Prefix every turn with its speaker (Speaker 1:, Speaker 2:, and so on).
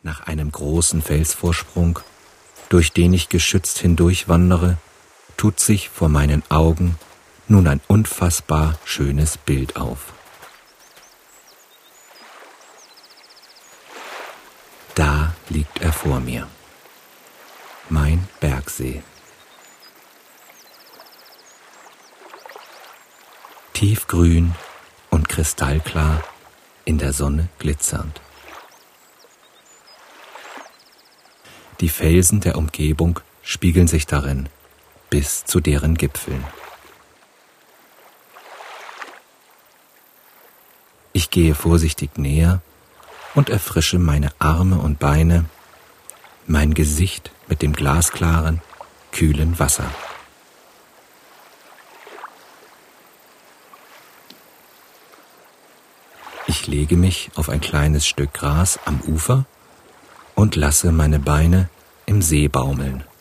Speaker 1: Nach einem großen Felsvorsprung, durch den ich geschützt hindurchwandere, tut sich vor meinen Augen nun ein unfassbar schönes Bild auf. Da liegt er vor mir, mein Bergsee. Tiefgrün und kristallklar, in der Sonne glitzernd. Die Felsen der Umgebung spiegeln sich darin, bis zu deren Gipfeln. Ich gehe vorsichtig näher und erfrische meine Arme und Beine, mein Gesicht mit dem glasklaren, kühlen Wasser. Ich lege mich auf ein kleines Stück Gras am Ufer und lasse meine Beine im See baumeln.